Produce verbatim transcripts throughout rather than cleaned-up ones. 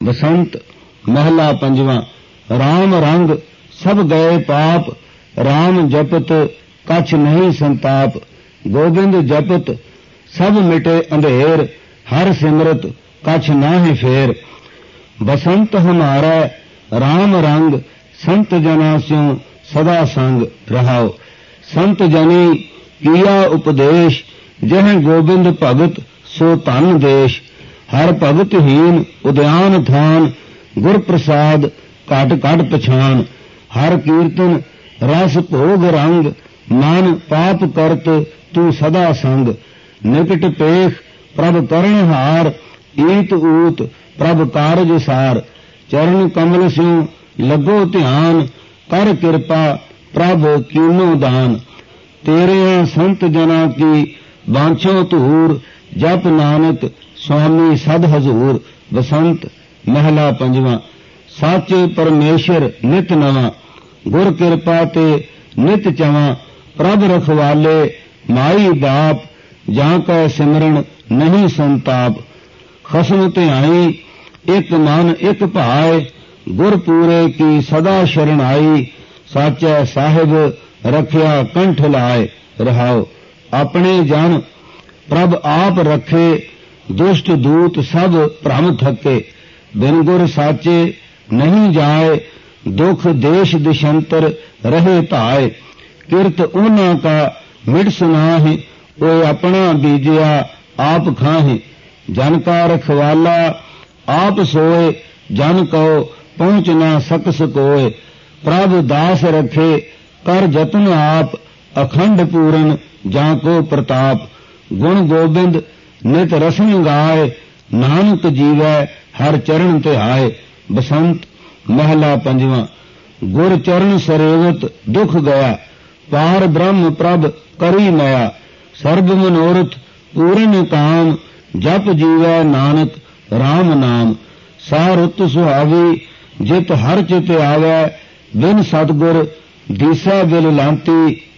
बसंत महला पंजवा। राम रंग सब गए पाप, राम जपत कछ नहीं संताप। गोबिंद जपत सब मिटे अंधेर, हर सिमरत कछ नाहि फेर। बसंत हमारा राम रंग, संत जना स्यों सदा संग रहाओ। संत जनी किया उपदेश, जह गोबिंद भगत सो धन देश। हर भगत हीन उद्यान थान, गुर प्रसाद घट घट पछान। हर कीर्तन रस भोग रंग, मन पाप करत तू सदा संग। निकट पेख प्रभ करण हार, ईत ऊत प्रभ कारज सार। चरण कमल स्यों लगो ध्यान, कर कृपा प्रभ कीनो दान। तेरे संत जना की बांछो धूर, जप नानक स्वामी सद हजूर। बसंत महला पंजवा। साचे परमेश्वर नित नवा, गुर कृपा ते नित चवा। प्रभ रखवाले माई बाप, जां कै सिमरन नहीं संताप। खसम ध्याई एक मन एक भाए, गुर पूरे की सदा शरण आई। साचा साहिब रखिया कंठ लाए रहाओ। अपने जन प्रभ आप रखे, दुष्ट दूत सब भ्रम थके। बिन गुर साचे नहीं जाए, दुख देश दिशंतर रहे धाए। किरत उन्हां का मिट सुनाहि, ओए अपना बीजिया आप खाहि। जन का रखवाला आप सोए, जन को पहुंच ना सकस कोय। प्रभ दास रखे कर जतन आप, अखंड पूरन जाको प्रताप। गुण गोबिंद नित रसन गाय, नानक जीवै हर चरण ध्याय। बसंत महला पंजवा। गुर चरण सरेवत दुख गया, पार ब्रह्म प्रभ करी मया। सर्ब मनोरथ पूर्ण काम, जप जीवै नानक राम नाम। सारुत सुहावी जित हर चित आवै, बिन सतगुर दीसै बिल लांती।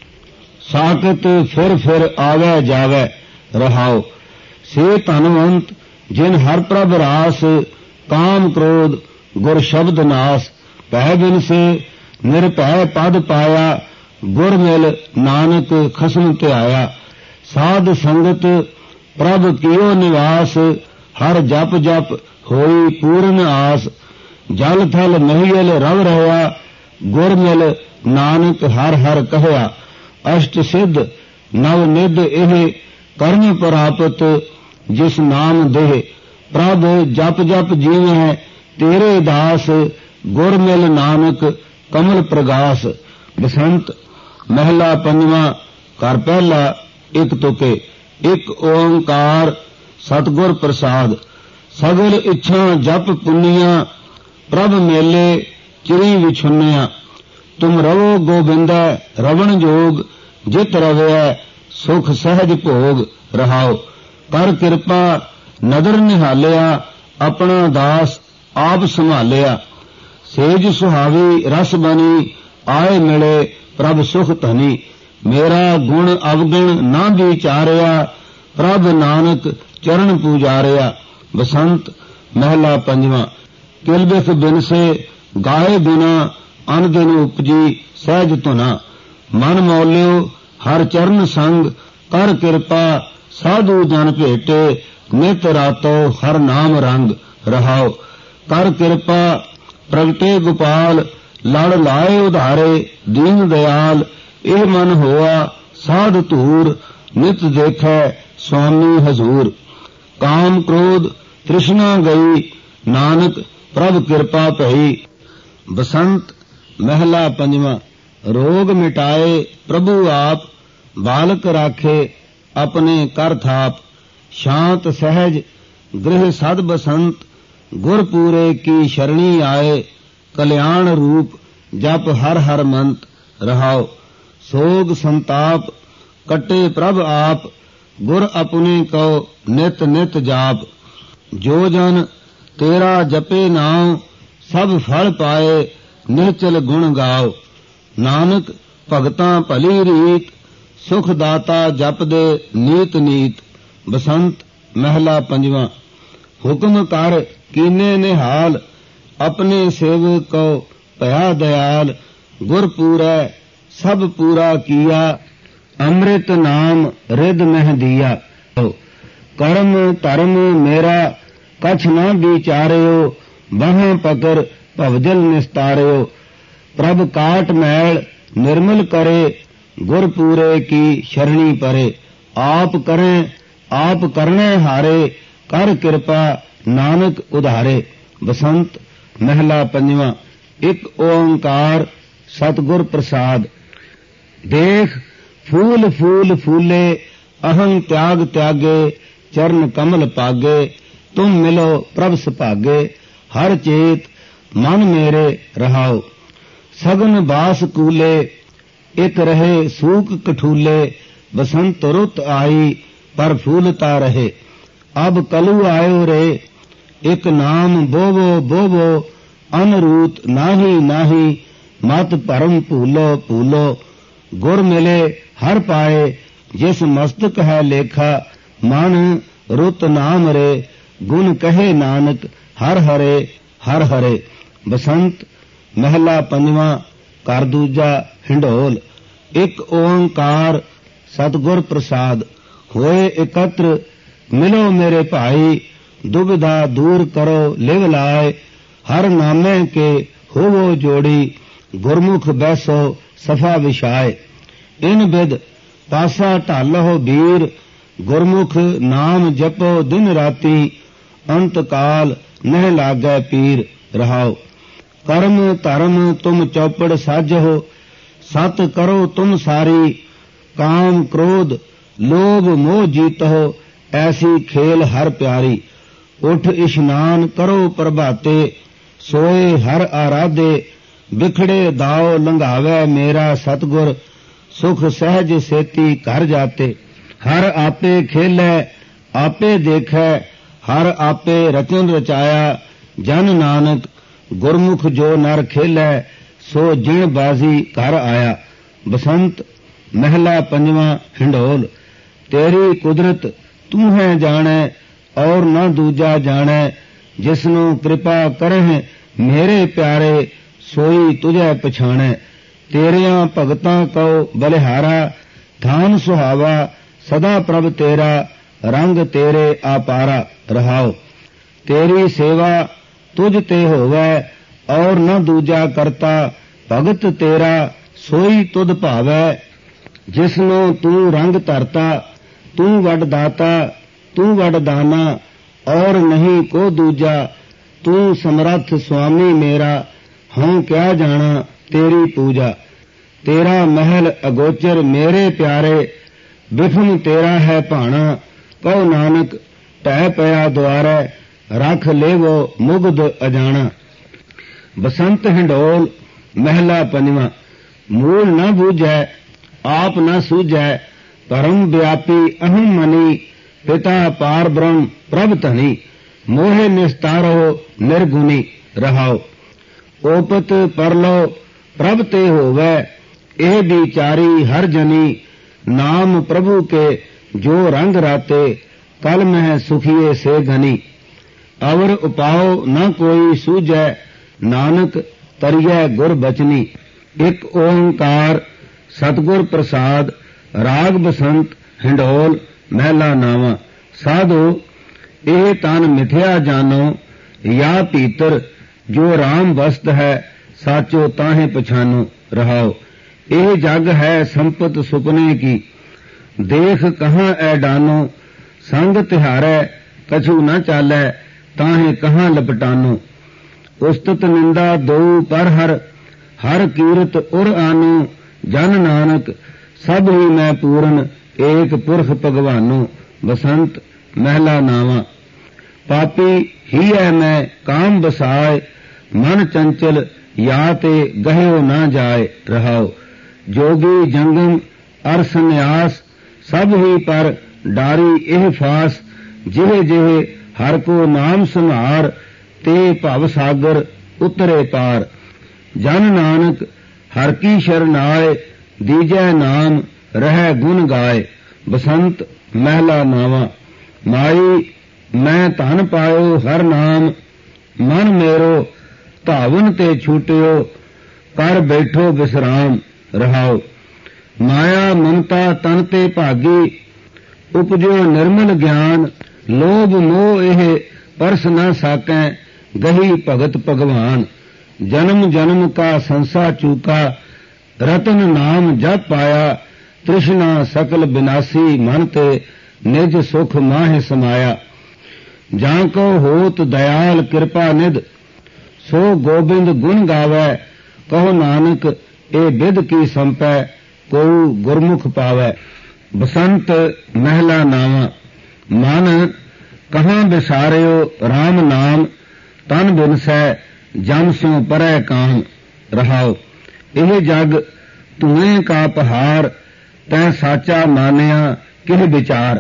साकत फिर फिर आवै जावै रहाओ। से धनवंत जिन हर प्रभ रास, काम क्रोध गुर शब्द नास। भय बिन से निरभय पद पाया, गुर मिल नानक खसम ध्याया। साध संगत प्रभ कियो निवास, हर जप जप होई पूर्ण आस। जल थल महियल रव रहा, गुर मिल नानक हर हर कहया। अष्ट सिद्ध नव निध एह करन प्रापत, जिस नाम देह। प्रभ जप जप जीवै तेरे दास, गुर मिल नानक कमल प्रगास। बसंत महला पंजवा। कर पहला एक तुके। एक ओंकार सतगुर प्रसाद। सगल इच्छा जप पुनिया, प्रभ मेले चिरी विछुनिया। तुम रवो गोबिंदा रवण जोग, जित रवै सुख सहज भोग रहाओ। कर कृपा नदर निहालिया, अपना दास आप संभालिया। सेज सुहावी रस बनी, आए मिले प्रभ सुख धनी। मेरा गुण अवगुण ना विचारिया, प्रभ नानक चरण पूजारिया। बसंत महला पंजवा। किलबिख बिन से गाए बिना, अन दिन उपजी सहज धुना। मन मौल्यो हर चरण संग, कर कृपा साधु जन भेटे। नित रातो हर नाम रंग रहाओ। कर कृपा प्रगटे गोपाल, लड़ लाए उधारे दीन दयाल। एह मन होआ साध धूर, नित देखै स्वामी हजूर। काम क्रोध तृष्णा गई, नानक प्रभ कृपा भई। बसंत महला पंजवा। रोग मिटाए प्रभु आप, बालक राखे अपने कर थाप। शांत सहज गृह सद बसंत, गुर पूरे की शरणी आए। कल्याण रूप जप हर हर मंत रहाओ। सोग संताप कटे प्रभ आप, गुर अपने को नित नित जाप। जो जन तेरा जपे नाम, सब फल पाए निश्चल गुण गाओ। नानक भगतां भली रीत, सुख दाता जप दे नीत नीत। बसंत महला पंजवा। हुक्म कर कीने निहाल, अपने सेवक को भया दयाल। गुर पूरै सब पूरा किया, अमृत नाम रिद मह दिया। कर्म धर्म मेरा कछ न विचार्यो, बाहां पकड़ भवजल निस्तार्यो। प्रभ काट मैल निर्मल करे, गुर पूरे की शरणी परे। आप करें आप करने हारे, कर कृपा नानक उधारे। बसंत महला पंजवा। एक ओंकार सतगुर प्रसाद। देख फूल फूल फूले, अहं त्याग त्यागे, चरण कमल पागे। तुम मिलो प्रभ सुभागे, हर चेत मन मेरे रहाओ। सगन बास कूले, एक रहे सूक कठूले। बसंत रुत आई, पर फूलता रहे। अब कलू आयो रे, एक नाम बोवो बोवो। अनरूत नाही नाही, मत परम भूलो भूलो। गुर मिले हर पाए, जिस मस्तक है लेखा। मन रुत नाम रे, गुण कहे नानक। हर हरे हर हरे। बसंत महला पंजवा। कर दूजा हिंडोल। एक ओंकार सतगुर प्रसाद। होए एकत्र मिलो मेरे भाई, दुविधा दूर करो लिव लाए। हर नामे के होवो जोड़ी, गुरमुख बैसो सफा विछाए। इन बिद पासा ढालो बीर, गुरमुख नाम जपो दिन राती। अंत काल नह लागै पीर, रहाओ। कर्म धर्म तुम चौपड़ साजहो, सत करो तुम सारी। काम क्रोध लोभ मोह जीतहो, ऐसी खेल हर प्यारी। उठ इशनान करो प्रभाते, सोए हर आराधे। बिखड़े दाओ लंघावे मेरा सतगुर, सुख सहज सेती घर जाते। हर आपे खेलै आपे देखै, हर आपे रचन रचाया। जन नानक गुरमुख जो नर खेलै, सो जिण बाजी घर आया। बसंत महला पंजवा। हिंडोल। तेरी कुदरत तू है जाने, और न दूजा जाने। जिसनु कृपा करह मेरे प्यारे, सोई तुझे पछाणे। तेरियां भगतां को बलिहारा, धान सुहावा सदा प्रभ तेरा। रंग तेरे आपारा, रहाओ। तेरी सेवा तुझ ते होवै, और न दूजा करता। भगत तेरा सोई तुध भावै। जिसनो तू रंग धरता, तू वड दाता। तू वड दाना, और नहीं को दूजा। तू समर्थ स्वामी मेरा, हूं क्या जाना तेरी पूजा। तेरा महल अगोचर मेरे प्यारे, बिखम तेरा है भाना। कहो नानक टह पया द्वारै, रख लेवो मुग्ध अजाना। बसंत हिंडोल महला पंजवा। मूल न बूझै आप न सूझै, परम व्यापी अहम मनी। पिता पार ब्रह्म प्रभ धनी, मोहे निस्तारो निर्गुणी, रहाओ। ओपत परलो प्रभ ते होवै, एह विचारी हर जनी। नाम प्रभु के जो रंग राते, कल मह सुखिए से घनी। अवर उपाओ न कोई सूझै, नानक तरियै गुर बचनी। एक ओंकार सतगुर प्रसाद। राग बसंत हिंडोल महला नावा। साधो ਇਹ ਤਨ ਮਿਥਿਆ ਜਾਨੋ, या भीतर जो राम वस्त है, साचो ताहे पछानो, रहाओ। एह जग है संपत सुपने की, देख कहाँ ऐ डानो। संग तिहारै कछु न चालै, ताहे कहाँ लपटानो। उस्तत निंदा दो पर हर, हर कीरत उर आनो। जन नानक सब ही मैं पूरन, एक पुरख भगवानो। बसंत महला नावा। पापी ही है मैं काम बसाए, मन चंचल या ते गह्यो न जाए, रहाओ। जोगी जंगम अर संन्यास, सब ही पर डारी एह फास। जिहे जिहे हर को नाम संहार, ते भव सागर उतरे पार। जन नानक हर की शरणाए, दीजै नाम रह गुण गाए। बसंत महला नावा। माई मैं धन पायो हर नाम, ਮਨ ਮੇਰੋ ਧਾਵਨ ਤੇ ਛੂਟਿਓ, ਕਰ ਬੈਠੋ ਵਿਸਰਾਮ ਰਹਾਓ। ਮਾਇਆ ਮਮਤਾ ਤਨ ਤੇ ਭਾਗੀ, ਉਪਜਿਓ ਨਿਰਮਲ ਗਿਆਨ। ਲੋਭ ਮੋਹ ਇਹ ਪਰਸ ਨਾ ਸਾਕੈ, ਗਹੀ ਭਗਤ ਭਗਵਾਨ। ਜਨਮ ਜਨਮ ਕਾ ਸੰਸਾ ਚੂਕਾ, ਰਤਨ ਨਾਮ ਜਪ ਪਾਇਆ। ਤ੍ਰਿਸ਼ਨਾ ਸਕਲ ਬਿਨਾਸੀ, ਮਨ ਤੇ ਨਿਜ ਸੁਖ ਮਾਹਿ ਸਮਾਇਆ। ਜਾਂ ਕੋ ਹੋਤ ਦਇਆਲ ਕਿਰਪਾ ਨਿਧ, ਸੋ ਗੋਬਿੰਦ ਗੁਣ ਗਾਵੈ। ਕਹੋ ਨਾਨਕ ਇਹ ਬਿਧ ਕੀ ਸੰਪੈ, ਕੋ ਗੁਰਮੁਖ ਪਾਵੈ। ਬਸੰਤ ਮਹਿਲਾ ਨਾਵਾਂ। ਮਨ ਕਹਾਂ ਵਿਸਾਰਿਓ RAM ਨਾਮ, ਤਨ ਬਿਨਸੈ ਜਮ ਸਿਉ ਪਰੈ ਕਾਮ ਰਹਾਓ। ਇਹ ਜਗ ਧੂਏ ਕਾ ਪਹਾੜ, ਤੈਂ ਸਾਚਾ ਮਾਨਿਆ ਕਿਹ ਵਿਚਾਰ।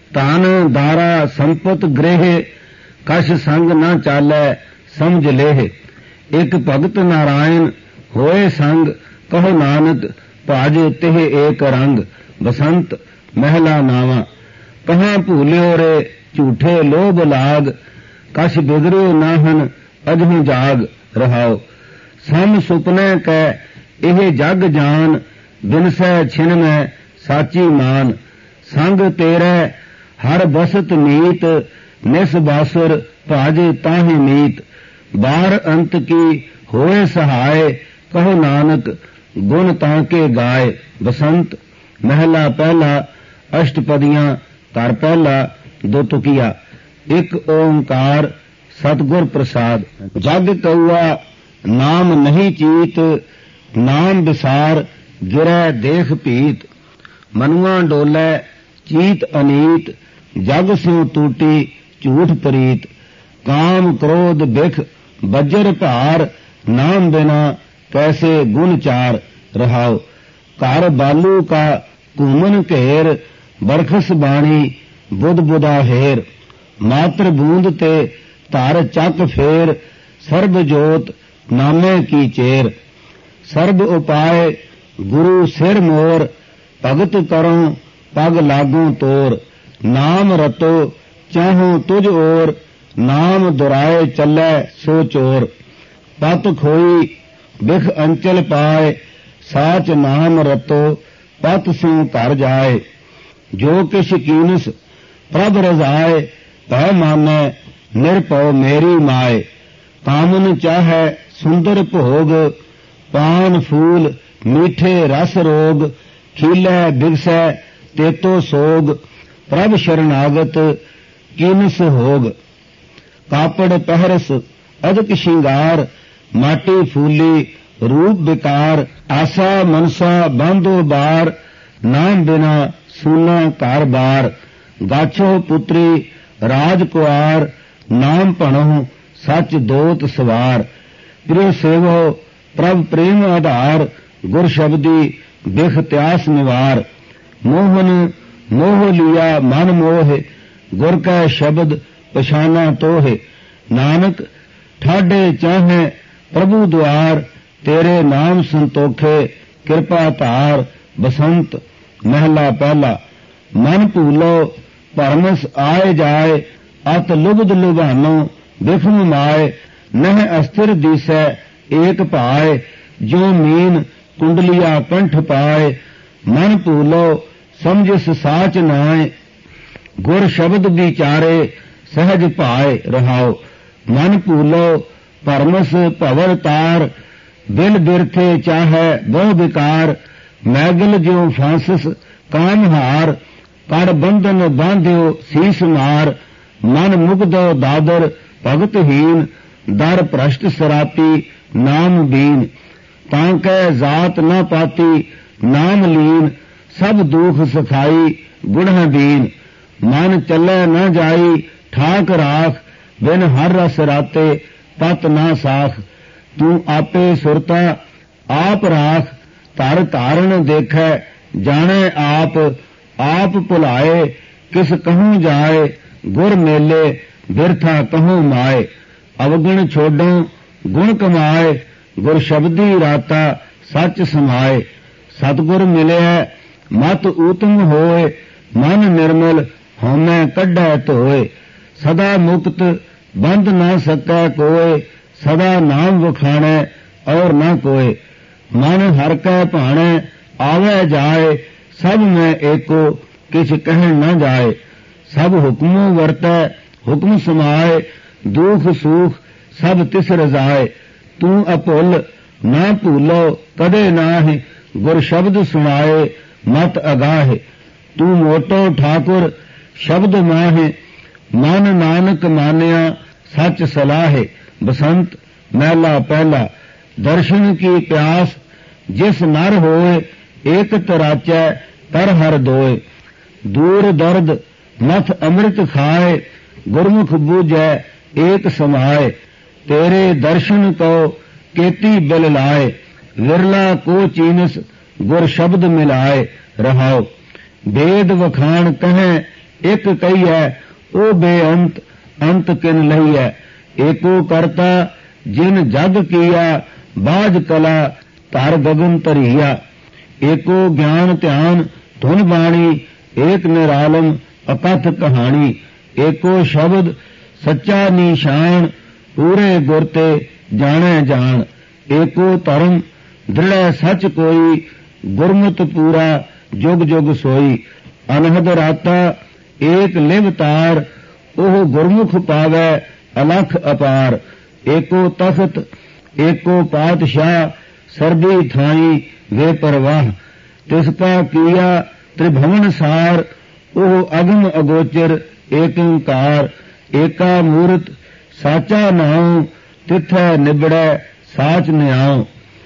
ਧਨ ਦਾਰਾ ਸੰਪਤ ਗ੍ਰਹਿ, ਕਛ ਸੰਗ ਨਾ ਚਾਲੈ ਸਮਝ ਲੇਹ। ਇਕ ਭਗਤ ਨਾਰਾਇਣ ਹੋਏ ਸੰਗ, ਕਹੋ ਨਾਨਕ ਭਜ ਤਿਹ ਏਕ ਰੰਗ। ਬਸੰਤ ਮਹਿਲਾ ਨਾਵਾਂ। ਕਹਾਂ ਭੂਲਿਓ ਰੇ ਝੂਠੇ ਲੋਭ ਲਾਗ, ਕਛ ਬਿਗੜਿਓ ਨਾਹਨ ਅਜਹੁ ਜਾਗ ਰਹਾਓ। ਸਮ ਸੁਪਨੇ ਕੈ ਇਹ ਜਗ ਜਾਨ, ਬਿਨਸੈ ਛਿਨ ਮੈਂ ਸਾਚੀ ਮਾਨ। ਸੰਗ ਤੇਰੇ ਹਰ ਬਸਤ ਨੀਤ, ਨਿਸ ਬਾਸੁਰ ਭਜ ਤਾਹਿ ਮੀਤ। ਬਾਰ ਅੰਤ ਕੀ ਹੋਏ ਸਹਾਇ, ਕਹੋ ਨਾਨਕ ਗੁਣ ਤਾਂ ਕੇ ਗਾਏ। ਬਸੰਤ ਮਹਿਲਾ ਪਹਿਲਾ। ਅਸ਼ਟਪਦੀਆਂ। ਘਰ ਪਹਿਲਾ ਦੋ ਤੁਕੀਆ। ਇੱਕ ਓੰਕਾਰ ਸਤਿਗੁਰ ਪ੍ਰਸਾਦ। ਜਗ ਕਉਆ ਨਾਮ ਨਹੀਂ ਚੀਤ, ਨਾਮ ਵਿਸਾਰ ਗਿਰੈ ਦੇਖ ਭੀਤ। ਮਨੁਆ ਡੋਲੇ ਚੀਤ ਅਨੀਤ, ਜਗ ਸਿਉ ਟੂਟੀ ਝੂਠ ਪ੍ਰੀਤ। ਕਾਮ ਕ੍ਰੋਧ ਬਿਖ ਬੱਜਰ ਭਾਰ, ਨਾਮ ਬਿਨਾ ਕੈਸੇ ਗੁਣ ਚਾਰ ਰਹਾਓ। ਘਰ ਬਾਲੂ ਕਾ ਘੂਮਨ ਘੇਰ, ਬਰਖਸ ਬਾਣੀ ਬੁੱਧ ਬੁਦਾ ਹੇਰ। ਮਾਤਰ ਬੂੰਦ ਤੇ ਧਰ ਚੱਕ ਫੇਰ, ਸਰਬ ਜੋਤ ਨਾਮੇ ਕੀ ਚੇਰ। ਸਰਬ ਉਪਾਏ ਗੁਰੂ ਸਿਰ ਮੋਰ, ਭਗਤ ਕਰੋ ਪਗ ਲਾਗੂ ਤੋਰ। ਨਾਮ ਰਤੋ ਚਾਹੋ ਤੁਝ ਓਰ, ਨਾਮ ਦੁਰਾਏ ਚੱਲੈ ਸੋ ਚੋਰ। ਪਤ ਖੋਈ ਬਿਖ ਅੰਚਲ ਪਾਏ, ਸਾਚ ਨਾਮ ਰਤੋ ਪਤ ਸਿਉ ਘਰ ਜਾਏ। ਜੋ ਕਿਛ ਕੀਨਸ ਪ੍ਰਭ ਰਜ਼ਾਏ, ਭੈ ਮਾਨੈ ਨਿਰਭਉ ਮੇਰੀ ਮਾਏ। ਕਾਮਨ ਚਾਹੈ ਸੁੰਦਰ ਭੋਗ, ਪਾਨ ਫੂਲ ਮੀਠੇ ਰਸ ਰੋਗ। ਖੀਲੈ ਬਿਗਸੈ ਤੇਤੋ ਸੋਗ, ਪ੍ਰਭ ਸ਼ਰਨਾਗਤ ਕੀਨਸ ਹੋਗ। ਕਾਪੜ ਪਹਿਰਸ ਅਦਕ ਸ਼ਿੰਗਾਰ, ਮਾਟੀ ਫੂਲੀ ਰੂਪ ਵਿਕਾਰ। ਆਸਾ ਮਨਸਾ ਬਾਂਧੋ ਬਾਰ, ਨਾਮ ਬਿਨਾ ਸੂਨਾ ਘਰ ਬਾਰ। ਗਾਛੋ ਪੁੱਤਰੀ ਰਾਜ ਕੁਆਰ, ਨਾਮ ਭਣੋ ਸੱਚ ਦੋਤ ਸਵਾਰ। ਪ੍ਰਿਯ ਸੇਵੋ ਪ੍ਰਭ ਪ੍ਰੇਮ ਆਧਾਰ, ਗੁਰ ਸ਼ਬਦੀ ਬਿਖ ਤਿਆਸ ਨਿਵਾਰ। ਮੋਹਨ ਮੋਹ ਲਿਆ ਮਨ ਮੋਹਿ, ਗੁਰ ਕੈ ਸ਼ਬਦ ਪਛਾਨਾ ਤੋਹਿ। ਨਾਨਕ ਠਾਡੇ ਚਾਹੈ ਪ੍ਰਭੂ ਦੁਆਰ, ਤੇਰੇ ਨਾਮ ਸੰਤੋਖੇ ਕਿਰਪਾ ਧਾਰ। ਬਸੰਤ ਮਹਿਲਾ ਪਹਿਲਾ। ਮਨ ਭੂਲੋ ਭਰਮਸ ਆਏ ਜਾਏ, ਅਤ ਲੁਬਧ ਲੁਭਾਨੋ ਬਿਖਮ ਮਾਏ। ਨਹਿ ਅਸਥਿਰ ਦੀਸੈ ਏਕ ਭਾਏ, ਜੋ ਮੀਨ ਕੁੰਡਲੀਆ ਕੰਠ ਪਾਏ। ਮਨ ਭੂਲੋ ਸਮਝਿਸ ਸਾਚ ਨਾਏ, ਗੁਰ ਸ਼ਬਦ ਵਿਚਾਰੇ ਸਹਿਜ ਭਾਏ ਰਹਾਓ। ਮਨ ਭੂਲੋ ਭਰਮਸ ਭਵਰ ਤਾਰ, ਬਿਨ ਬਿਰਥੇ ਚਾਹੈ ਬਹੁ ਵਿਕਾਰ। ਮੈਗਲ ਜਿਉ ਫਾਂਸਸ ਕਾਮ ਹਾਰ, ਕੜ ਬੰਧਨ ਬਾਂਧਿਓ ਸੀਸ ਮਾਰ। ਮਨ ਮੁਗਦੋ ਦਾਦਰ ਭਗਤਹੀਨ, ਦਰ ਭ੍ਰਸ਼ਟ ਸਰਾਪੀ ਨਾਮ ਬੀਨ। ਤਾਂ ਕੈ ਜਾਤ ਨਾ ਪਾਤੀ ਨਾਮ ਲੀਨ, ਸਭ ਦੁਖ ਸਖਾਈ ਗੁਣਹ ਦੀਨ। ਮਨ ਚੱਲੈ ਨਾ ਜਾਈ ਠਾਕ ਰਾਖ, ਬਿਨ ਹਰ ਰਸ ਰਾਤੇ ਪਤ ਨਾ ਸਾਖ। ਤੂੰ ਆਪੇ ਸੁਰਤਾ ਆਪ ਰਾਖ, ਧਰ ਧਾਰਨ ਦੇਖੈ ਜਾਣੈ ਆਪ। ਆਪ ਭੁਲਾਏ ਕਿਸ ਕਹੂੰ ਜਾਏ, ਗੁਰ ਮੇਲੇ ਬਿਰਥਾ ਕਹੂੰ ਮਾਏ। ਅਵਗਣ ਛੋਡੋਂ ਗੁਣ ਕਮਾਏ, ਗੁਰ ਸ਼ਬਦੀ ਰਾਤਾ ਸੱਚ ਸਮਾਏ। ਸਤਿਗੁਰ ਮਿਲਿਆ ਮਤ ਊਤਮ ਹੋਏ, ਮਨ ਨਿਰਮਲ ਹਉਮੈ ਕੱਢੈ ਧੋਏ। ਸਦਾ ਮੁਕਤ बंद न सकै कोय, सदा नाम वखाणै और न कोय। मन हर कै भाणै आवे जाए, सब में एको किछ कहण न जाए। सब हुक्मों वरतै हुक्म समाए, दुख सुख सब तिस रजाए। तू अभुल ना भूलो कदे नाहि, गुर शब्द सुनाए मत अगाहे। तू मोटो ठाकुर शब्द माहे, मन नानक मानिया सच सलाहे। बसंत महला पहला। दर्शन की प्यास जिस नर होए, एक तराचै कर हर दोए। दूर दर्द मथ अमृत खाए, गुरमुख बूझै एक समाए। तेरे दर्शन को केती बिल लाए, विरला को चीनस गुर शब्द मिलाए। रहाओ वेद वखाण कहें एक कहिए, ओ बेअंत अंत किन लहिए। एको करता जिन जग किया, बाज कला धर गगन तरिया। एको ज्ञान ध्यान धुन बाणी, एक निरालम अकथ कहानी। एको शब्द सच्चा निशान, पूरे गुरते जाने जान। एको धर्म दृढ़ सच कोई, गुरमत पूरा जुग जुग सोई। अनहद राता एक लिव तार, ओह गुरमुख पावै अलख अपार। एको तख्त एको पातशाह, सर्दी थाई वे परवाह। तिसका किया त्रिभुवन सार, ओह अगम अगोचर एक ओंकार। एका मूरत साचा नाम, तिथै निबड़ै साच न्याओ।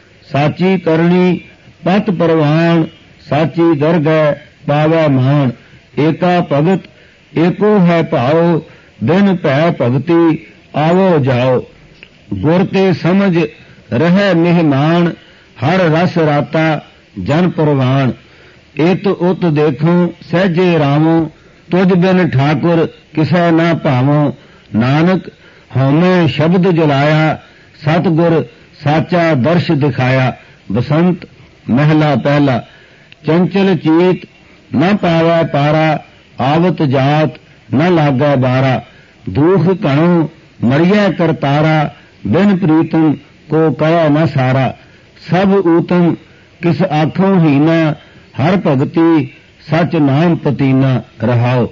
साची करनी पत परवान, साची दरगह पावै मान। एका भगत एको है भाओ, बिन भै भगति आवो जाओ। गुर ते समझ रहै मेहमान, हर रस राता जन परवान। इत उत देखो सहजे रामो, तुझ बिन ठाकुर किसै ना भावो। नानक हौमै शब्द जलाया, सतगुर साचा दर्श दिखाया। बसंत महला पहला। चंचल चीत न पावै पारा, आवत जात न लागै बारा। दुख घणो मरियै करतारा, बिन प्रीतम को कह न सारा। सब ऊतम किस आखों हीना, हर भगति सच नाम पतीना। रहाओ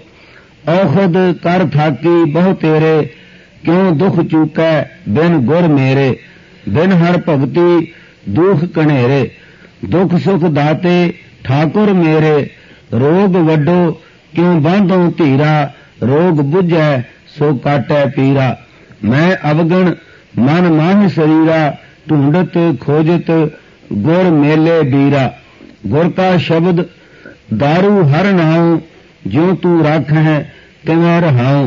औखद कर थाकी बहु तेरे, क्यों दुख चूकै बिन गुर मेरे। बिन हर भगति दुख कनेरे, दुख सुख दाते ठाकुर मेरे। रोग वड्डो क्यों बांधो धीरा, रोग बुझै सो काटै पीरा। मैं अवगण मन माह शरीरा, ढूंढत खोजत गुर मेले बीरा। गुर का शब्द दारू हर नाऊ, ज्यों तू रख है तिवें रहाऊं।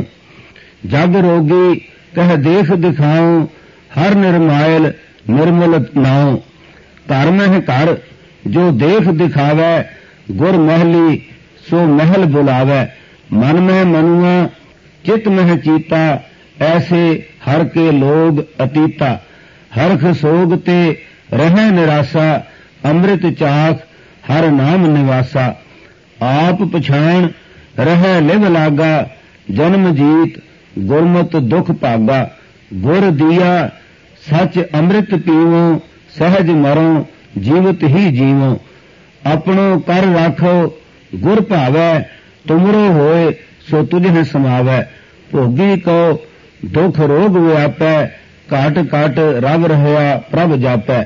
जग रोगी कह देख दिखाऊं, हर निर्मायल निर्मल नाऊं। धर्म है घर जो देख दिखावै, गुर महली सो महल बुलावै। मन में मनुआ चित में चीता, ऐसे हर के लोग अतीता। हरख सोग ते रह निराशा, अमृत चाख हर नाम निवासा। आप पछाण रह लिव लागा, जन्म जीत गुरमत दुख भागा। गुर दिया सच अमृत पीवो, सहज मरो जीवत ही जीवो। अपनो कर राखो गुर भावै, तुमरो होए सो तुझे समावै। भोगी को दुख रोग व्यापै, घट घट रव रहया प्रभ जापै।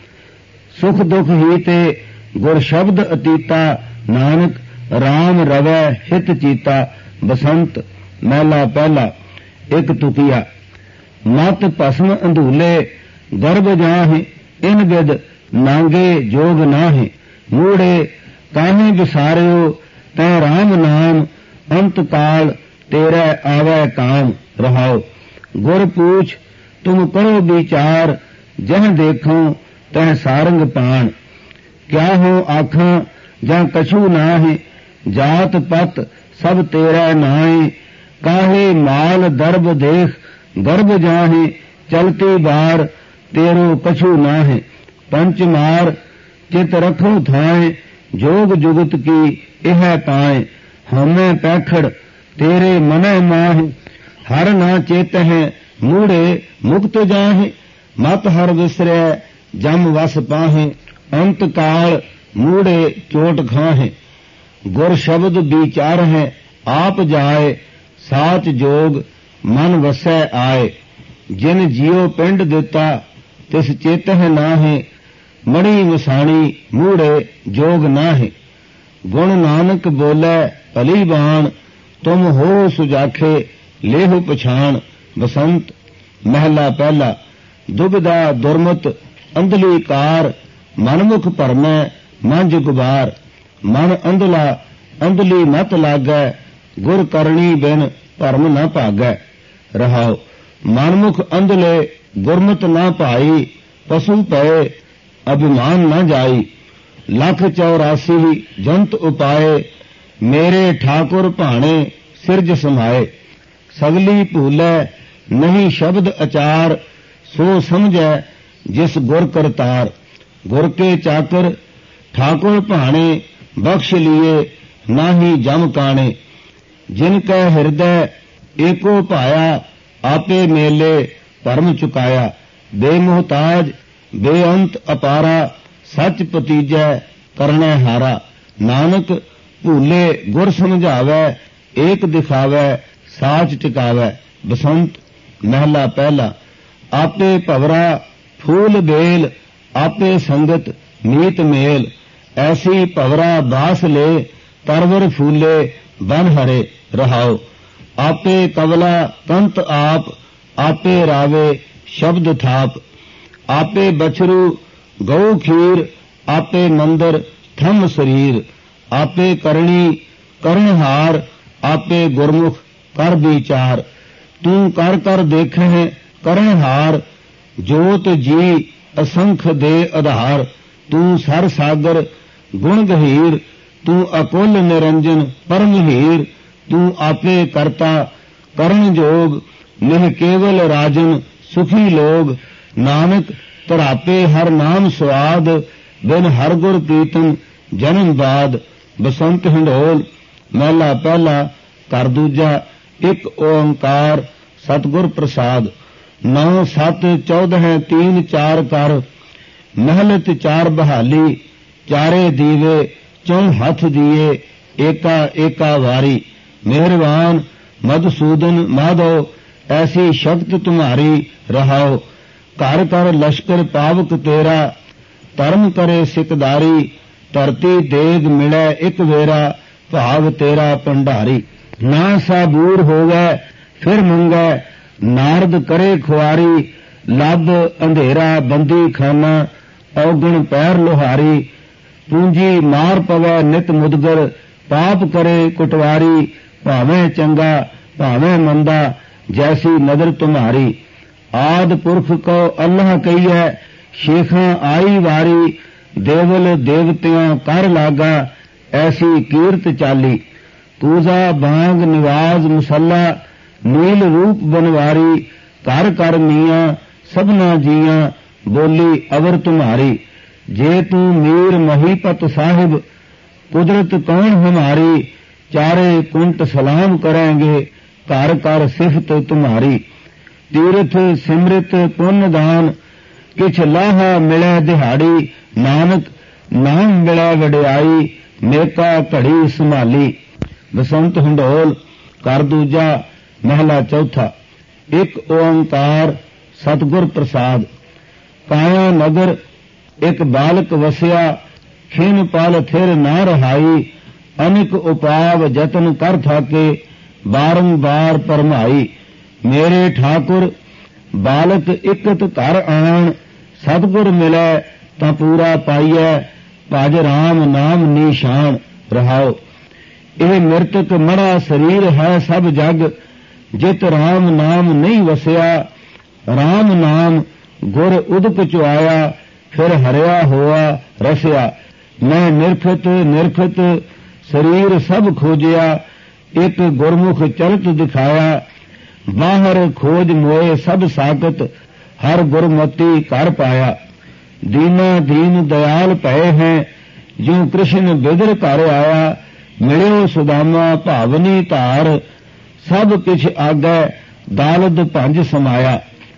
सुख दुख ही ते गुर शब्द अतीता, नानक राम रवै हित चीता। बसंत महला पहला। एक तुकिया। मत भस्म अंधूले गर्भ जाहि, इन विद नांगे जोग नाहि। मूढ़े काहे विसारियो तै राम नाम, अंत काल तेरे आवे काम। रहाओ गुर पूछ तुम करो विचार, जह देखो तह सारंग पान। क्या हो आखां जां कछु नाहि, जात पत सब तेरा नाई। काहे माल दर्ब देख गर्भ जाहि, चलती बार तेरो कछु नाहि। पंच मार चित रखो थाए, जोग जुगत की यह पाए। हमें पैखड़ तेरे मनै माहि, हर ना चेत है मूढ़े मुक्त जाहे, मत हर विसरै जम वस पाहे, अंत काल मूढ़े चोट खाहे। गुर शब्द विचार है आप जाए, साच जोग मन वसै आए। जिन जियो पिंड दिता तिस चेत है नाहे, मणि मसाणी मूढ़े जोग नाहे। गुण नानक बोलै भली बाण, तुम हो सुजाखे लेहु पछाण। बसंत महला पहला। दुबदा दुरमत अंधली कार, मनमुख भरमै मंझ गुबार। मन अंधला अंधली मत लागै, गुर करणी बिन भरम न भागै। रहाओ मनमुख अंधले गुरमत न भाई, पशु पए अभिमान न जाई। लख चौरासी जंत उपाए, मेरे ठाकुर भाणे सिरज समाए। सगली भूलै नहीं शब्द अचार, सो समझै जिस गुर करतार। गुर के चाकर ठाकुर भाणे, बख्श लिए नाही जम काणे। जिनकै हृदय एको पाया, आपे मेले भरम चुकाया। बेमोहताज बेअंत अपारा, सच पतीजै करनै हारा। नानक भूले गुर समझावै, एक दिखावै साच टिकावै। बसंत महला पहला। आपे भवरा फूल बेल, आपे संगत मीत मेल। ऐसी भवरा बास ले, तरवर फूले बन हरे। रहाओ आपे कवला कंत आप, आपे रावे शब्द थाप। आपे बछरू गऊ खीर, आपे मंदर थम शरीर। आपे करणी करणहार, आपे गुरमुख कर विचार। तू कर कर देखे करणहार, जोत जी असंख दे आधार। तू सर सागर गुण गहीर, तू अकुल निरंजन परम हीर। तू आपे करता करण जोग, निह केवल राजन सुखी लोग। नानक तरापे हर नाम स्वाद, बिन हर गुर प्रीतम जन्म बाद। बसंत हिंडोल महला पहला। कर दूजा। एक ओंकार सतगुर प्रसाद। नौ सत चौदह तीन चार कर, महलत चार बहाली। चारे दीवे चौं हथ दिए, एका एका वारी। मेहरबान मधुसूदन माधव, ऐसी शक्ति तुम्हारी। रहाओ घर कर लश्कर पावक तेरा, धर्म करे सिकदारी। धरती देग मिलै एक वेरा, भाव तेरा भंडारी। ना साबूर होवै फिर मंगै, नारद करे खुआरी। लब अंधेरा बंदी खाना, औगण पैर लोहारी। पूंजी मार पवै नित मुदगर, पाप करे कुटवारी। भावें चंगा भावें मंदा, जैसी नदर तुम्हारी। आद पुरख को अल्लाह कहिए, शेखां आई वारी। देवल देवतियां कर लागा, ऐसी कीर्त चाली। पूजा बांग निवाज मुसल्ला, नील रूप बनवारी। कर कर मियां सबना जियां, बोली अवर तुम्हारी। जे तू मीर महीपत साहिब, कुदरत कौन हमारी। चारे कुंट सलाम करेंगे, घर कर सिफत तुम्हारी। तीर्थ सिमृत पुण्य दान, किछ लाहा मिलै दिहाड़ी। नानक नाम मिलै वडियाई, मेका घड़ी संभाली। बसंत हिंडोल कर दूजा महला चौथा। एक ओंकार सतगुर प्रसाद। काया नगर एक बालक वसिया, खिन पल थिर ना रहाई। अनिक उपाव जतन कर थाके, बारंबार परमाई। मेरे ठाकुर बालक इकत घर आण, सतगुर मिलै तां पूरा पाइयै। भज राम नाम निशान। रहाओ ਇਹ ਮਿਰਤਕ ਮੜਾ ਸਰੀਰ ਹੈ ਸਭ ਜਗ, ਜਿਤ ਰਾਮ ਨਾਮ ਨਹੀਂ ਵਸਿਆ। ਰਾਮ ਨਾਮ ਗੁਰ ਉਦਕ ਚੁਆਇਆ, ਫਿਰ ਹਰਿਆ ਹੋਆ ਰਸਿਆ। ਮੈਂ ਨਿਰਖਤ ਨਿਰਖਤ ਸਰੀਰ ਸਭ ਖੋਜਿਆ, ਇੱਕ ਗੁਰਮੁਖ ਚਰਤ ਦਿਖਾਇਆ। ਬਾਹਰ ਖੋਜ ਮੋਏ ਸਭ ਸਾਕਤ, ਹਰ ਗੁਰਮਤੀ ਘਰ ਪਾਇਆ। दीना दीन दयाल भय है, जो कृष्ण बिदर घर आया। मिलियो सुदामा भावनी धार, सब किछ आगै दालद भंज समाया।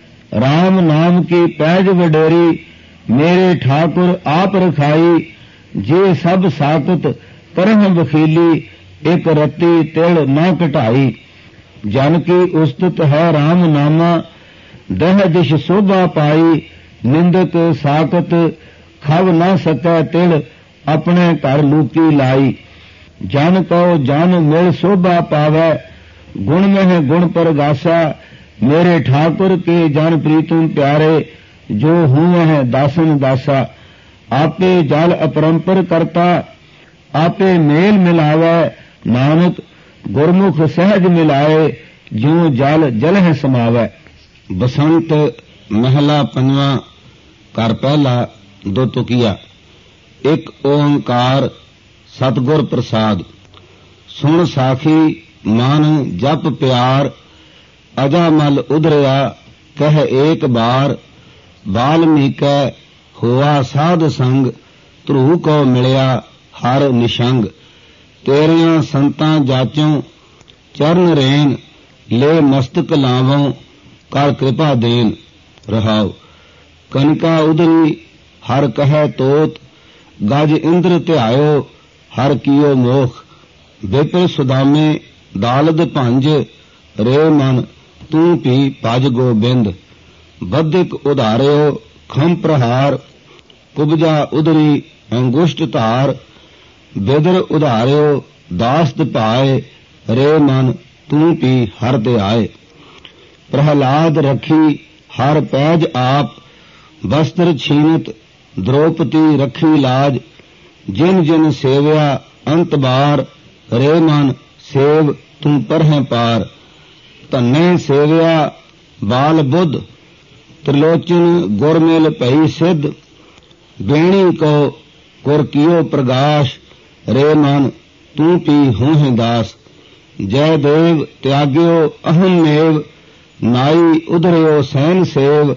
राम नाम की पैज वडेरी मेरे ठाकुर आप रखाई। जे सब साकत करह बखीली एक रत्ती तिल न घटाई। जन की उस्तत है राम नामा दह दिश शोभा पाई। निंदक साकत खव न सकै तिल अपने घर लूकी लाई। जन को जन मिल शोभा पावै गुण में गुण परगासा। मेरे ठाकुर के जन प्रीतम प्यारे जो हूँ है दासन दासा। आपे जल अपरंपर करता आपे मेल मिलावै। नानक गुरमुख सहज मिलाए जो जल जल है समावै। बसंत महला पंजवा कर पहला दो तुकिया। एक ओंकार सतगुर प्रसाद। सुन साखी मन जप प्यार अजामल उधरिया कह एक बार। वाल्मीकै हुआ साध संग ध्रुव को मिलिया हर निशंग। तेरियां संतां जाचों चरण रेन ले मस्तक लावों कर कृपा देन। रहाओ कनिका उधरी हर कह तोत गज इंद्र ध्यायो हर कियो मोख। विपिन सुदामे दालद भंज रे मन तू भी भज गोबिंद। बधिक उधारियो खम प्रहार कुबजा उधरी अंगुष्ट धार। बिदर उधारियो दास्त पाए रे मन तू भी हर दे आए। प्रहलाद रखी हर पैज आप वस्त्र छीनत द्रौपदी रखी लाज। जिन जिन सेव्या अंत बार रे मन सेव तू परह पार। धन्ने सेव्या बाल बुद्ध त्रिलोचन गुरमिल भई सिद्ध। बेणी को गुर कियो प्रगाश रे मन तू पी हूँ है दास। जय देव त्याग्यो अहम मेव नाई उधरियो सैन सेव।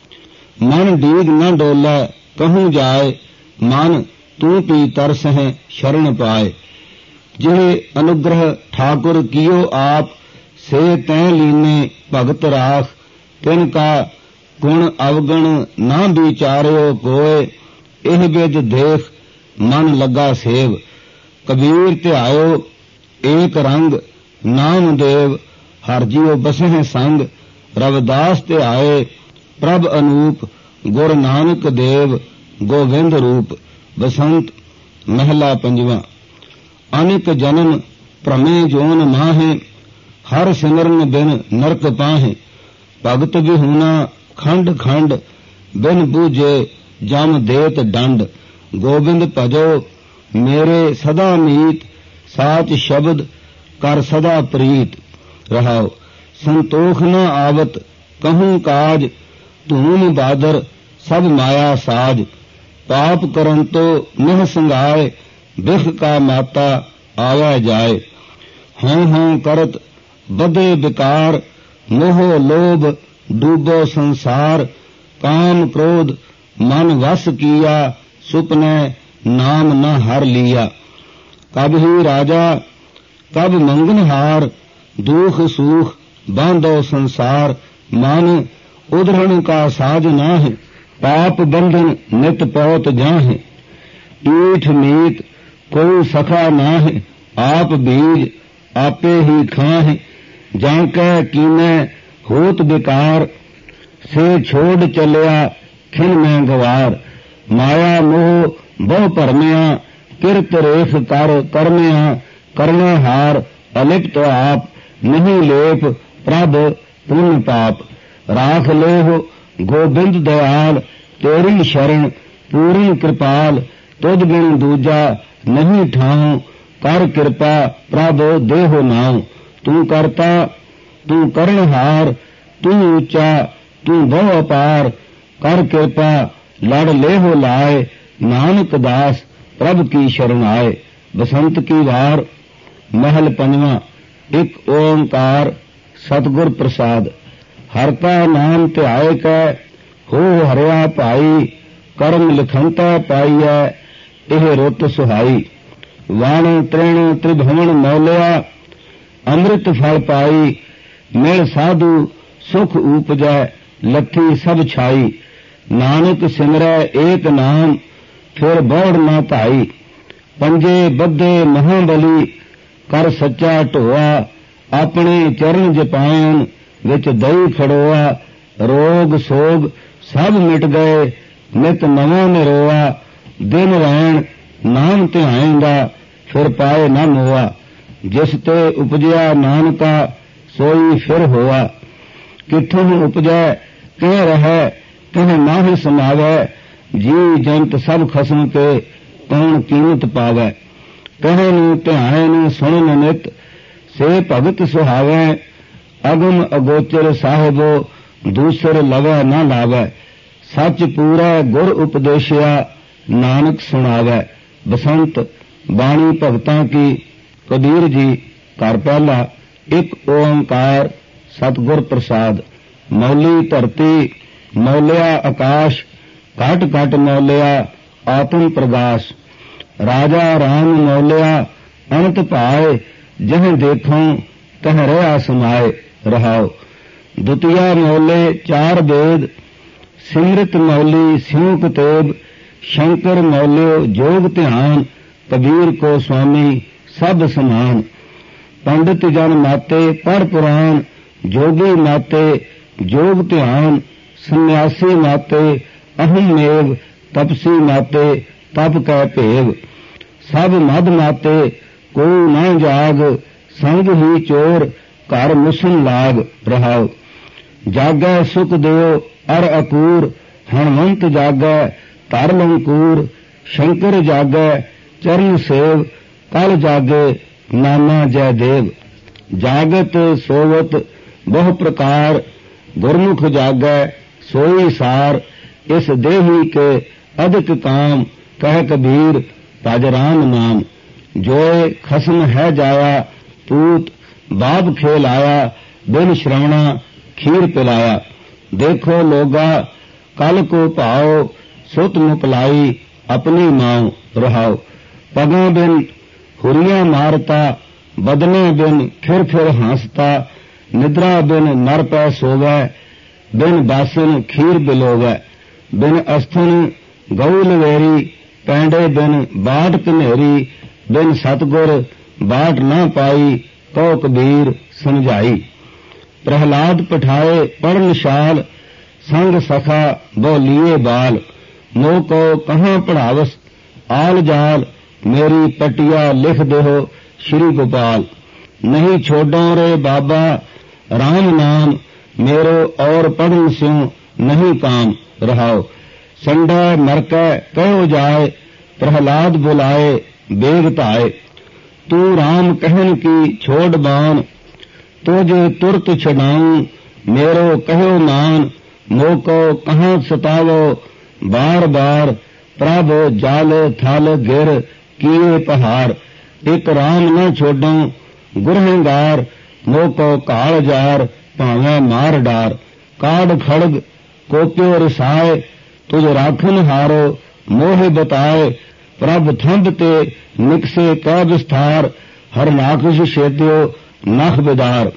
मन डीग न डोलै कहूँ जाए मन तू पी तरस है शरण पाए। जिहे अनुग्रह ठाकुर कियो आप से तैं लीने भगत राख। तिनका गुण अवगण ना विचारियो कोय एह विद देख मन लगा सेव। कबीर ध्यायो एक रंग नाम देव हर जियो बसह संग। रविदास ध्याए प्रभ अनूप गुर नानक देव गोविंद रूप। बसंत महला पंजवा। अनेक जन्म भ्रमे जोन माहे हर सिमरन बिन नरक पाहे। भगत विहूना खंड खंड बिन बूझे जम देत दंड। गोबिंद भजो मेरे सदा मीत साच शब्द कर सदा प्रीत। रहाओ संतोख न आवत कहूँ काज धूम बादर सब माया साज। पाप करन तो निह संगाए बिख का माता आवा जाए। हों हों करत बदे विकार मोह लोभ डूबो संसार। काम क्रोध मन वश किया सुपने नाम न हर लिया। कब ही राजा कब मंगनहार दुख सुख बांधो संसार। मन उधरण का साज नाहि पाप बंधन नित पौत जाहि। ईठ मीत कोई सखा नाहि आप बीज आपे ही खाहि। जांकै कीने होत बेकार से छोड़ चलिया खिन में गवार। माया मोह बहु भरमिया किरत रेख कर करमिया। करने हार अलिप्त आप नहीं लेप प्रभ पुण्य पाप। राख लेहो गोबिंद दयाल तेरी शरण पूरी कृपाल। तुझ बिन दूजा नहीं ठाऊं कर कृपा प्रभ देहो नाऊं। तू करता तू करणहार तू ऊंचा तू बहु अपार। कर कृपा लड़ लेहो लाए नानक दास प्रभ की शरण आए। बसंत की वार महल पंजवा। एक ओंकार सतगुर प्रसाद। हर का नाम ध्याय कै हो हरिया भाई। कर्म लिखंता पाईऐ एह रुत सुहाई। वाण तृण त्रिभुवन मौलिया अमृत फल पाई। मिल साधु सुख उपजै लथी सब छाई। नानक सिमरै एक नाम फिर बौड़ ना धाई। पंजे बद्धे महाबली कर सच्चा ढोआ। अपने चरण जपायन विच दई खड़ोआ। रोग सोग सब मिट गए नित नवां निरोआ। दिन रैण नाम ध्यान दा फिर पाए न मोआ। जिस ते उपजया नानका सोई फिर होआ। किथों उपजै कह रहै कह माह समावै। जी जंत सब खसम के कौन कीमत पावै। कहे नूं ध्यान सुन नित से भगत सुहावै। अगम अगोचर साहिबो दूसर लवै न लावै। सच पूरा गुर उपदेशिया नानक सुनावै। बसंत बाणी भगतां की कबीर जी घर पहला। एक ओंकार सतगुर प्रसाद। मौली धरती मौलिया आकाश घट घट मौलिया आत्म प्रगाश। राजा राम मौलिया अनंत भाए जह देखों तह रहा समाए रहाओ। दुतिया मौले चार वेद सिमृत मौली स्यों कतेब। शंकर मौल्यो जोग ध्यान कबीर को स्वामी सब समान। पंडित जन माते पर पुराण जोगी माते जोग ध्यान। सन्यासी माते अहम मेव तपसी माते तप कै भेव। सब मद माते को न जाग संग ही चोर घर मुसन लाग रहाओ। जागै सुख देओ अर अकूर हणवंत जागै धर लंकूर। शंकर जागै चरण सेव कल जागे नाना जय देव। जागत सोवत बहु प्रकार गुरमुख जागै सोई सार। इस देही के अधिक काम कह कबीर भज राम नाम। जोए खसम है जाया पूत बाप खेल आया। बिन श्रवणा खीर पिलाया। देखो लोगा कल को भाओ सुत मुपलाई अपनी माओ रहाओ। पगों बिन हुरिया मारता बदने बिन खिर खिर हंसता। निद्रा बिन नर पै सोवै बिन बासन खीर बिलोवै। बिन अस्थन गऊ लवेरी पैंडे बिन बाट कनेरी। बिन सतगुर बाट न पाई कहो कबीर समझाई। प्रहलाद पठाए पढ़न शाल संग सखा बोलिए बाल। मोह को कहाँ पढ़ावस आल जाल मेरी पटिया लिख देहो श्री गोपाल। नहीं छोड़ो रे बाबा राम नाम मेरो और पढ़न स्यों नहीं काम रहाओ। संडा मरकै कहो जाए प्रहलाद बुलाए बेग धाए। तू राम कहन की छोड़ बान तुझ तुरत छडाऊं। मेरो कहो मान मोह को कहाँ सतावो बार बार। प्रभ जाल थल गिर किए पहाड़। एक राम न छोड़ो गुरहेगार। मोह को काल जार भावें मार डार। काड़ खड़ग कोप्यो रसाए तुझ राखन हारो मोह बताए। प्रभ थंब ते निकसे कै विस्तार। हर नाकश छेद्यो नख बिदार।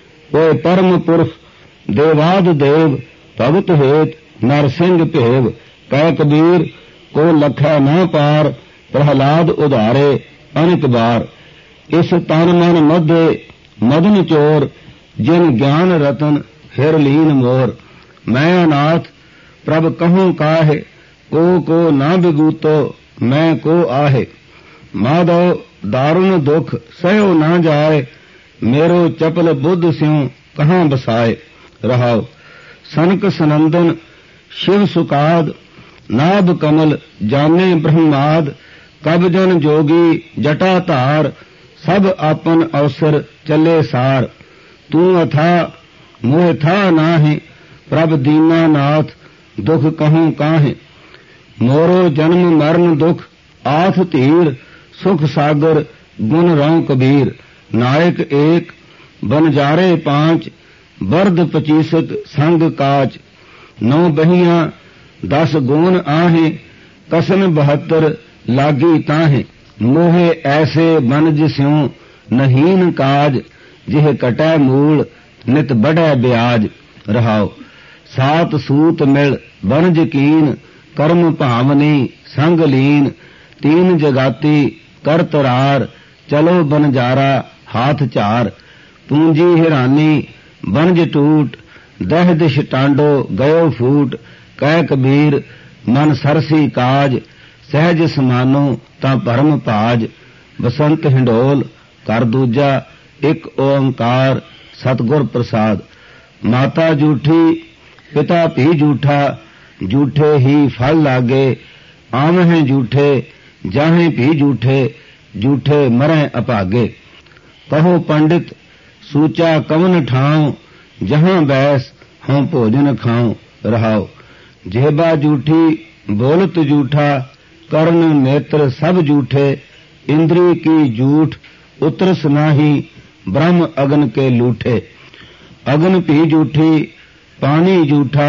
ओए परम पुरख देवाद देव भगत हेत नरसिंह भेव। कै कबीर को लखै न पार प्रहलाद उधारे अनेक बार। इस तन मन मध्य मदन चोर जिन ज्ञान रतन हिर लीन मोर। मैं अनाथ प्रभ कहूं काहे को को ना बिगूतो मैं को आहे। माधव दारुण दुख सहयो ना जाए मेरो चपल बुद्ध स्यों कहाँ बसाए रहाओ। सनक सनंदन शिव सुकाद नाभ कमल जाने ब्रह्माद। कब जन जोगी जटा धार सब आपन अवसर चले सार। तू अथा मोह था नाहि प्रभ दीना नाथ दुख कहूं काहे। मोरो जन्म मरण दुख आथ धीर सुख सागर गुण रौं कबीर। नायक एक बनजारे पांच बर्द पचीसत संग काच। नौ बहियां दस गोन आहे कसन बहत्तर लागी ताहे। मोहे ऐसे बनज स्यों नहीन काज जिह कटै मूल नित बढ़ै ब्याज। रहाओ सात सूत मिल बन यकीन, कर्म भावनी संग लीन, तीन जगाती कर तरार, चलो बनजारा हाथ चार, पूंजी हिरानी बनज टूट, दह दिश टांडो गयो फूट, कह कबीर मन सरसी काज, सहज समानो तां भरम भाज। बसंत हिंडोल कर दूजा, एक ओंकार सतगुर प्रसाद। माता झूठी पिता भी झूठा, झूठे ही फल लागे, आवहें झूठे जाहें भी झूठे, झूठे मरें अभागे। कहो पंडित सूचा कवन ठाऊं, जहां बैस हों भोजन खाऊं। रहाओ जेबा झूठी बोलत झूठा, कर्ण नेत्र सब झूठे, इंद्री की झूठ उतरस नाही, ब्रह्म अग्न के लूठे। अग्न भी झूठी पानी झूठा,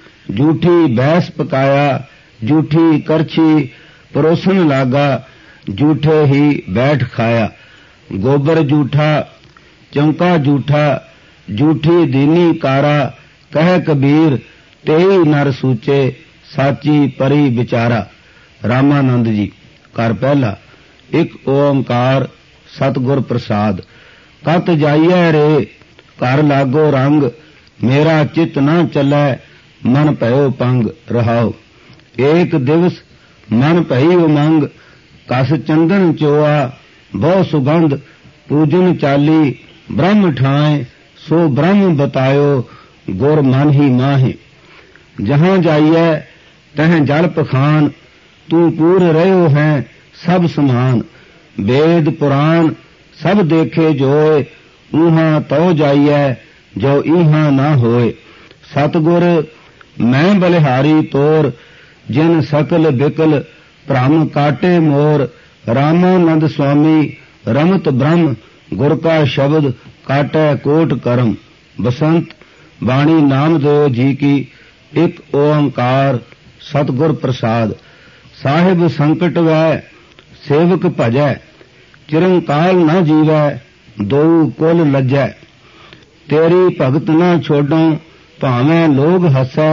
झूठी भैंस पकाया, झूठी करछी परोसन लागा, झूठे ही बैठ खाया। गोबर झूठा चौंका झूठा, झूठी दीनी कारा, कह कबीर तेई नर सूचे, साची परी विचारा। रामानंद जी। कर पहला एक ओंकार सतगुर प्रसाद। कत जाइए रे घर लागो रंग, मेरा चित न चलै मन भयो पंग। रहाओ एक दिवस मन भई उमंग, कस चंदन चोआ बहु सुगंध, पूजन चाली ब्रह्म ठाए, सो ब्रह्म बतायो गुर मन ही माहे। जहां जाइए तह जल पखान, तू पूर रहो है सब समान। वेद पुराण सब देखे जोए, ऊहां तो जाइए जो ईहां ना होए। सतगुर मैं बलिहारी तोर, जिन सकल बिकल भ्रम काटे मोर। रामानंद स्वामी रमत ब्रह्म, गुर का शब्द काटे कोट करम। बसंत बाणी नामदेव जी की। एक ओंकार सतगुर प्रसाद। साहिब संकट वै सेवक भजै, चिरंकाल न जीवै, दो कुल लज्जै। तेरी भगत न छोडों भावें लोग हसै,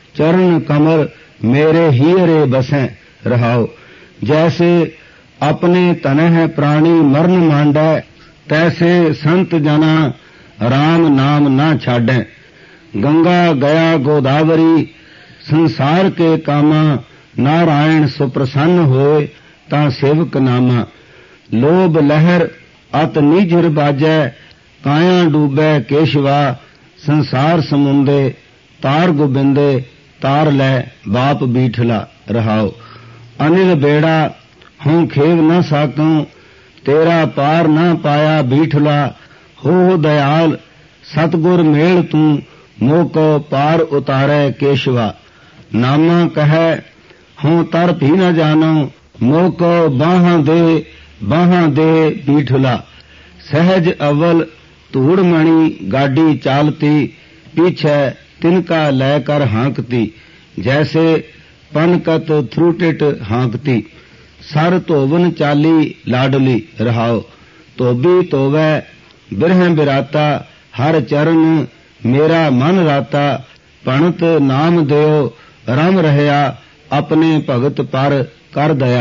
चरण कमर मेरे हीरे बसै। रहाओ जैसे अपने तनह प्राणी मरण मांडै, तैसे संत जना राम नाम न छाडै। गंगा गया गोदावरी संसार के कामा, नारायण सुप्रसन्न होए तां सेवक नामा। लोभ लहर अत नीझर बाजै, काया डूबै केशवा। संसार समुंदे तार गोबिंदे, तार लै बाप बीठला। रहाओ अनिल बेड़ा हूं खेव न साकूं, तेरा पार न पाया बीठला। हो दयाल सतगुर मेल तू, मोको पार उतारै केशवा। नामा कहे हूं तर भी न जानो, मोको बाहां दे बाहां दे बीठला। सहज अव्वल धूड़ मणि गाड़ी चालती, पीछे तिनका लेकर हाँकती। जैसे पनकत थ्रूटिट हाँकती, सर धोवन चाली लाडली। रहाओ धोबी धोवै बिरह बिराता, हर चरण मेरा मन राता। पणत नाम देओ रम रहया, अपने भगत पर कर दया।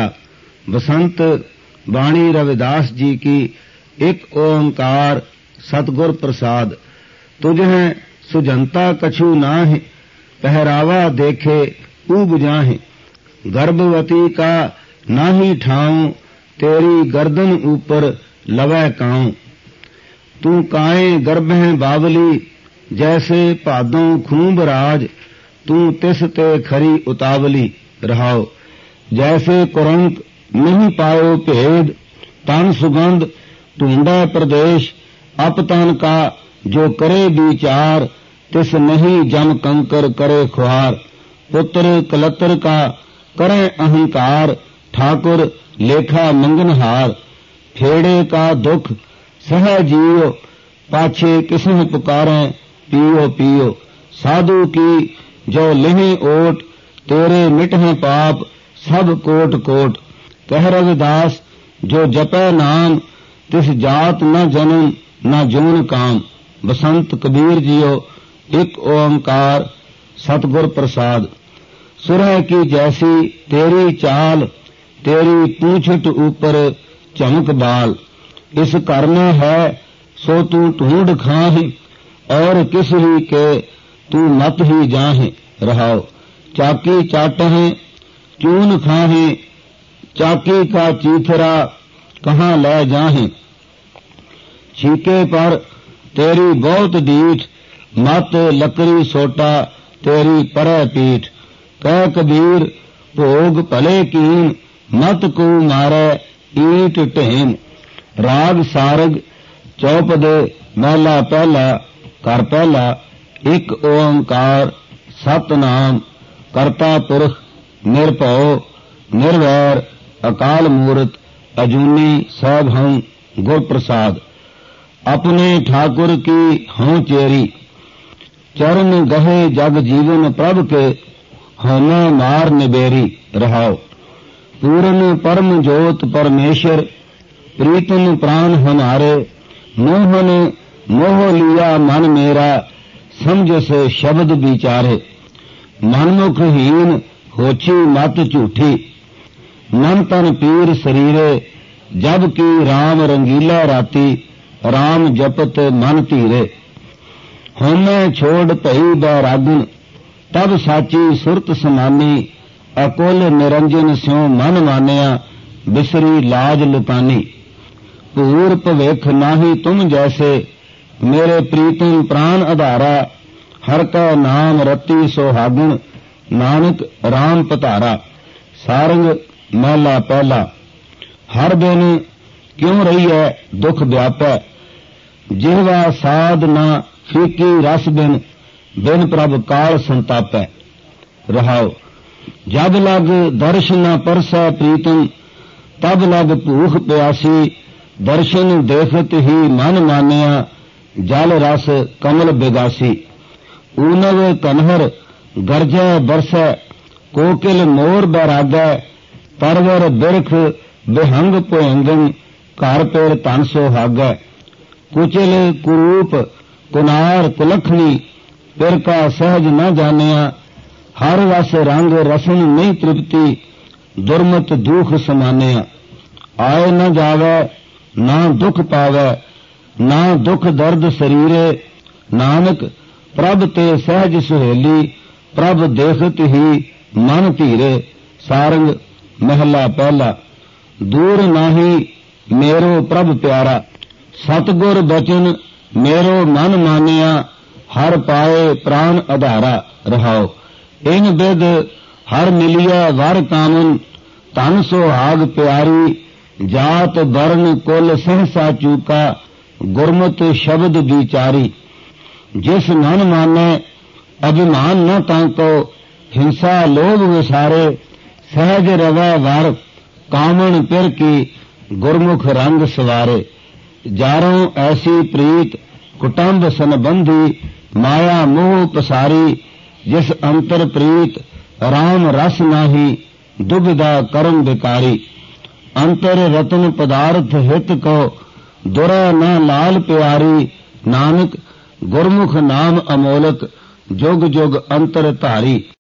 बसंत बाणी रविदास जी की। एक ओंकार सतगुर प्रसाद। तुझे सुजंता कछु नाहि, पहरावा देखे ऊब जाहि। गर्भवती का नाही ठाऊं, तेरी गर्दन ऊपर लवै काऊं। तू काए गर्भें बावली, जैसे भादों खूब राज। तू तिस ते खरी उतावली। रहाओ जैसे कुरंक नहीं पायो भेद, तन सुगंध ढूंढै प्रदेश। अपतन का जो करे विचार, तिस नहीं जम कंकर करे खुआर। पुत्र कलत्र का करे अहंकार, ठाकुर लेखा मंगनहार। फेड़े का दुख सह जियो, पाछे किसने पुकारें पियो पियो। साधु की जो लेहे ओट, तेरे मिटहें पाप सब कोट कोट। कह रविदास जो जपै नाम, तिस जात न जन्म न जोन काम। बसंत कबीर जियो एक ओंकार सतगुर प्रसाद। सुरह की जैसी तेरी चाल, तेरी पूंछट ऊपर चमक बाल। इस घर में है सो तू ढूंढ खाहे, और किस ही के तू मत ही जाहे। रहाओ चाकी चाटहे चून खाहे, चाकी का चीथरा कहाँ ले जाहे। छीके पर तेरी बहुत डीठ, मत लकड़ी सोटा तेरी परह पीठ। कह कबीर भोग भले कीन, मत को मारे ईट ढेम। राग सारग चौपदे महला पहला कर पहला। एक ओंकार सतनाम करता पुरख निरभਉ निर्वैर अकाल मूरत अजूनी सैभं गुर प्रसाद। अपने ठाकुर की हों चेरी, चरण गहे जग जीवन प्रभ के, होने मार निबेरी। रहाओ पूर्ण परम जोत परमेश्वर, प्रीतम प्राण हमारे। मोहन मोह लिया मन मेरा, समझ से शब्द विचारे। मनमुखहीन होची मत झूठी, मन तन पीर शरीरे। जब की राम रंगीला राती, राम जपत मन धीरे। होमे छोड़ भई बैरागन, तब साची सुरत समानी। अकुल निरंजन स्यों मन मानिया, बिसरी लाज लुटानी। भूर भविख नाही तुम जैसे, मेरे प्रीतम प्राण आधारा। हर का नाम रति सोहागन, नानक राम पधारा। सारंग महला पहला। हर दिन क्यों रही है दुख व्यापै, जिहवा साध ना फीकी रस बिन। बिन प्रभ काल संतापै। रहाओ जब लग दर्शन न परसै प्रीतम, तब लग भूख प्यासी। दर्शन देखत ही मन मानिया, जल रस कमल बिगासी। ऊनव कन्हर गरजै बरसै, कोकिल मोर बैरागै। तरवर बिरख बिहंग भुयंगन, घर पेर धन सोहागै। कुचिल कुरूप कुनार कुलखनी, पिर का सहज न जानिया। हर रस रंग रसन नहीं तृप्ति, दुर्मत दुख समानिया। आए न जावै ना दुख पावै, ना दुख दर्द शरीरे। नानक प्रभ ते सहज सुहेली, प्रभ देखत ही मन धीरे। सारंग महला पहला। दूर नाही मेरो प्रभ प्यारा, सतगुर बचन मेरो मन मानिया। हर पाए प्राण आधारा। रहाओ इन बिद हर मिलिया वर कामन, धन सोहाग प्यारी। जात वर्ण कुल सहसा चूका, गुरमत शब्द विचारी। जिस मन माने अभिमान न ताको, हिंसा लोभ विसारे। सहज रवै वर कामन पिर की, गुरमुख रंग सवारे। जारों ऐसी प्रीत कुटुंब संबंधी, माया मोह पसारी। जिस अंतर प्रीत राम रस नाही, दुविधा कर्म विकारी। अंतर रतन पदार्थ हित को, दुरै न लाल प्यारी। नानक गुरमुख नाम अमोलक, जुग जुग अंतर धारी।